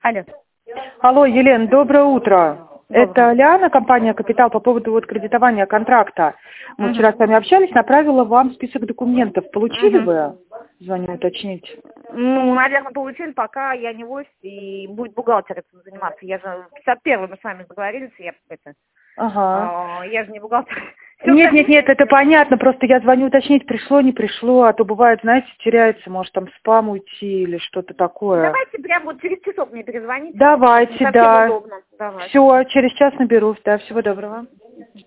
Алло. Алло, Елена, доброе утро. Доброе. Это Лиана, компания «Капитал», по поводу кредитования контракта. Мы вчера с вами общались, направила вам список документов. Получили вы? Звоню уточнить. Ну, наверное, получили, пока я не вось, и будет бухгалтер этим заниматься. Я же 51-й мы с вами договорились, я же не бухгалтер. Нет, это понятно, просто я звоню уточнить, пришло, не пришло, а то бывает, знаете, теряется, может там спам уйти или что-то такое. Давайте прям вот через часов мне перезвоните. Давайте, Совсем да. удобно. Давайте. Все, через час наберу, да, всего доброго.